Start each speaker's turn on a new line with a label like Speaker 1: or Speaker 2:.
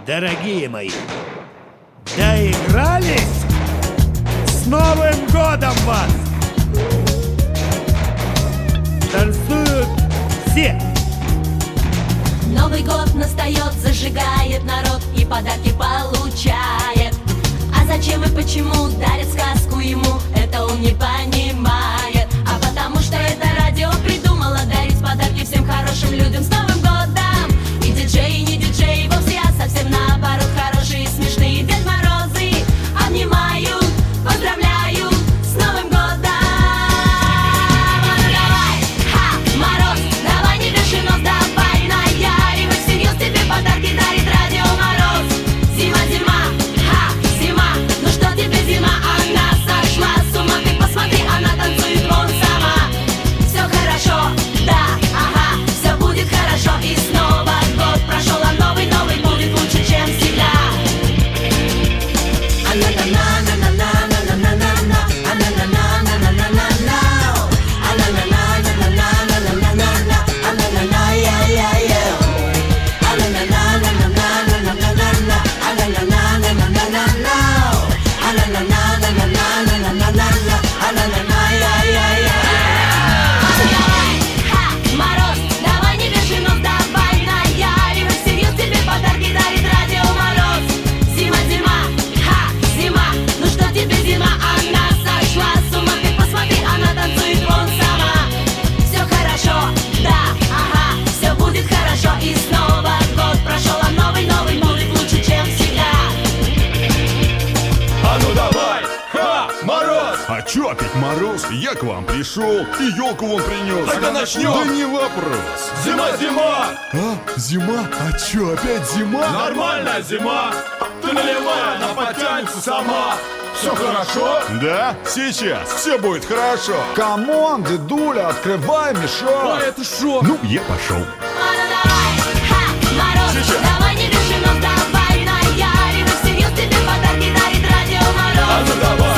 Speaker 1: Дорогие мои, доигрались? С Новым годом вас! Танцуют все!
Speaker 2: Новый год настает, зажигает народ и подарки получает. А зачем и почему дарят сказку ему, это он не понимает. А потому что это радио придумало дарить подарки всем хорошим людям с Новым годом. И диджей, и не диджей, вовсе а совсем наоборот. Хорошие и смешные Дед Морозы обнимают, поздравляют с Новым годом. Ну давай, ха, Мороз, давай не вешай нос, давай наяривай всерьез, тебе подарки дарит Радио Мороз. Зима, зима, ха, зима, ну что тебе зима, она сошла с ума. Ты посмотри, она танцует вон сама. Все хорошо, да, ага, все будет хорошо. И снова год прошел, а новый будет лучше, чем всегда. Мороз, давай не вешай нос, давай наяривай всерьез, тебе подарки дарит Радио Мороз. Зима, зима, ха, зима, ну что тебе зима, она сошла с ума. Ты посмотри, она танцует вон сама. Все хорошо, да, ага, все будет хорошо. И снова год прошел, а новый будет лучше, чем всегда.
Speaker 3: А ну давай, ха, Мороз!
Speaker 4: А чё опять Мороз? Я к вам пришел и елку вон принес.
Speaker 3: Тогда начнем.
Speaker 4: Да не вопрос.
Speaker 3: Зима, зима!
Speaker 4: А, зима? А чё, опять зима?
Speaker 3: Нормальная зима! Ты наливай, она потянется сама. Все хорошо?
Speaker 4: Да, сейчас все будет хорошо.
Speaker 5: Камон, дедуля, открывай мешок.
Speaker 3: это шо?
Speaker 4: Ну, я пошел.
Speaker 2: А ну давай, ха, Мороз,
Speaker 3: Сейчас.
Speaker 2: давай не вешай нос, давай наяривай всерьез, тебе подарки дарит Радио Мороз.
Speaker 3: А ну давай.